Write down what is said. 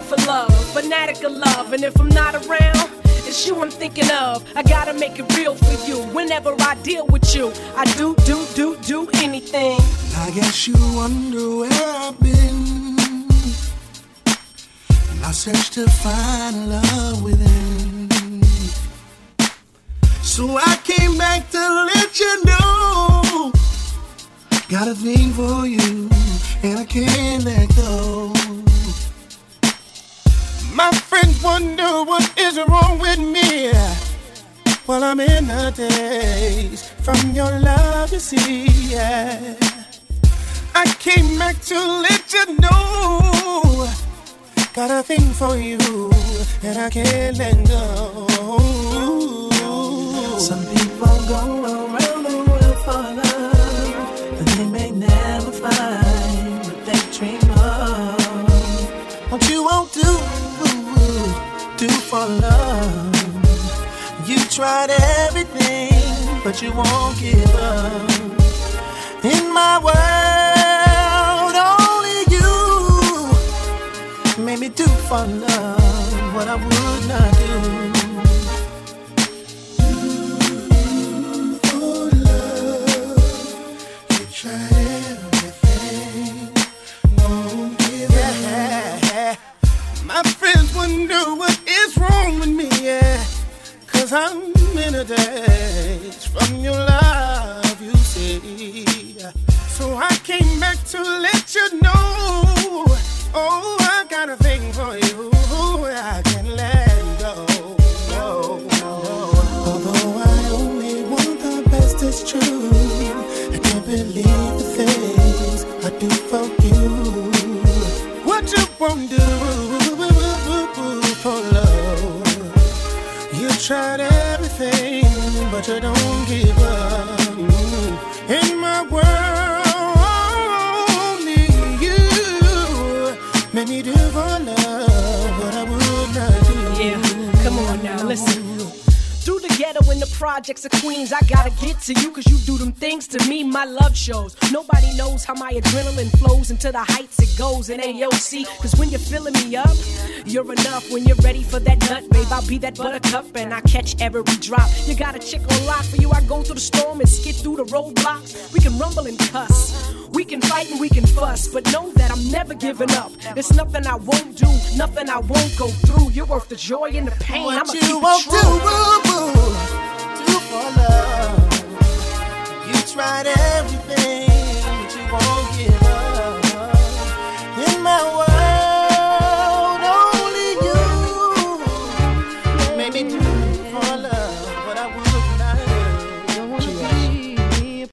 for love, fanatic of love. And if I'm not around, it's you I'm thinking of. I gotta make it real for you. Whenever I deal with you, I do anything. I guess you wonder where I've been. I searched to find love within. So I came back to let you know. Got a thing for you, and I can't let go. My friends wonder what is wrong with me. Well, I'm in the daze from your love, you see. Yeah. I came back to let you know. Got a thing for you, and I can't let go. Some people go around the world for love, but they may never find what they dream of. What you won't do for love. You tried everything, but you won't give up. In my world, only you made me do for love what I would not do. For love, you tried everything, won't give up. My friends wonder what is wrong with me, yeah. Cause I'm in a daze from your love, you see. So I came back to let you know. Oh, I got a thing for you, I can't let go. Although I only want the best, it's true. I can't believe the things I do for you. What you won't do for love. You tried everything, but you don't give up. In my world, only you made me do for love what I would not do. Yeah, come on now, listen. Through the ghetto and the projects of Queens, I gotta get to you, cause you do them things to me, my love shows. Nobody knows how my adrenaline flows into the heights it goes in AOC. Cause when you're filling me up, you're enough. When you're ready for that nut, babe, I'll be that buttercup and I catch every drop. You got a chick on lock for you, I go through the storm and skid through the roadblocks. We can rumble and cuss, we can fight and we can fuss, but know that I'm never giving up. There's nothing I won't do, nothing I won't go through. You're worth the joy and the pain, what I'ma you keep won't it true. do for love. You tried everything, but you won't give up. In my world, only you made me do for love.